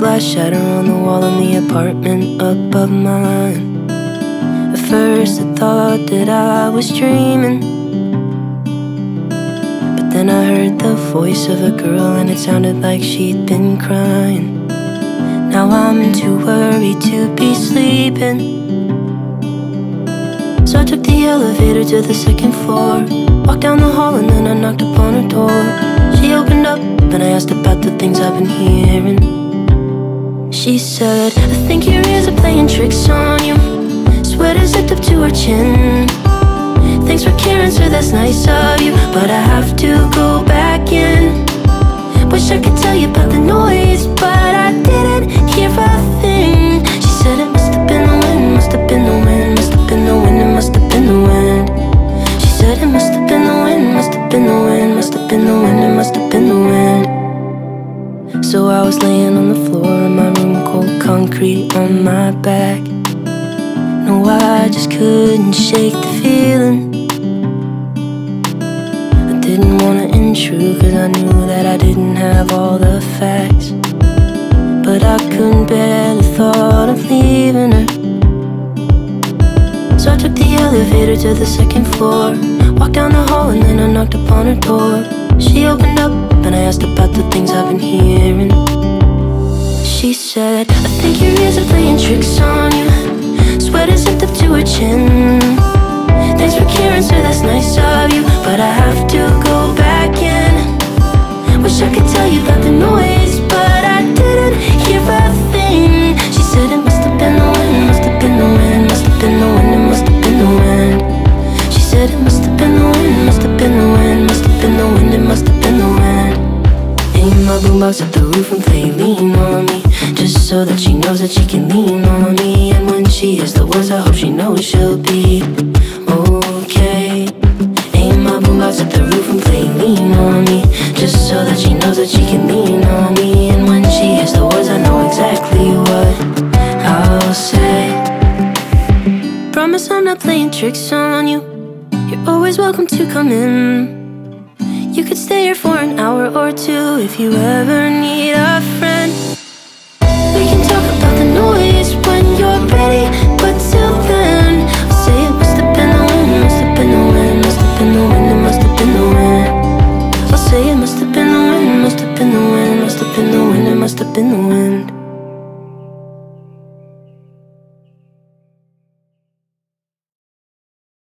glass shatter on the wall in the apartment above mine. At first I thought that I was dreaming, but then I heard the voice of a girl and it sounded like she'd been crying. Now I'm too worried to be sleeping, so I took the elevator to the second floor, walked down the hall and then I knocked upon her door. She opened up and I asked about the things I've been hearing. She said, I think your ears are playing tricks on you. Sweater zipped up to her chin. Thanks for caring, sir, that's nice of you, but I have to go back in. Wish I could tell you about the noise, but I didn't hear a thing. She said it must have been the wind, must have been the wind, must have been the wind, it must have been the wind. She said it must have been the wind, must have been the wind, must have been the wind, it must have been the wind. So I was laying on the floor in my room, cold concrete on my back. No, I just couldn't shake the feeling. I didn't wanna intrude cause I knew that I didn't have all the facts, but I couldn't bear the thought of leaving her. So I took the elevator to the second floor, walked down the hall and then I knocked upon her door. She opened up and I asked about the things I've been hearing. She said, I think your ears are playing tricks on you. Sweater zipped up to her chin. Thanks for caring, sir, that's nice of you, but I have to go back in. Wish I could tell you about the noise, but I didn't hear a thing. She said it must have been the wind, must have been the wind, must have been the wind, it must have been the wind. She said it must have been the wind, must have been the wind, must have been the wind, it must have been the wind. Aim my boombox at the roof and play lean on me, just so that she knows that she can lean on me. And when she hears the words, I hope she knows she'll be okay. Aim my boombox at the roof and play lean on me, just so that she knows that she can lean on me. And when she hears the words, I know exactly what I'll say. Promise I'm not playing tricks on you. You're always welcome to come in. You could stay here for an hour or two if you ever need a friend. We can talk about the noise when you're ready, but till then I'll say it must have been the wind, must have been the wind, must have been the wind, it must have been the wind. I'll say it must have been the wind, must have been the wind, must have been the wind, it must have been the wind.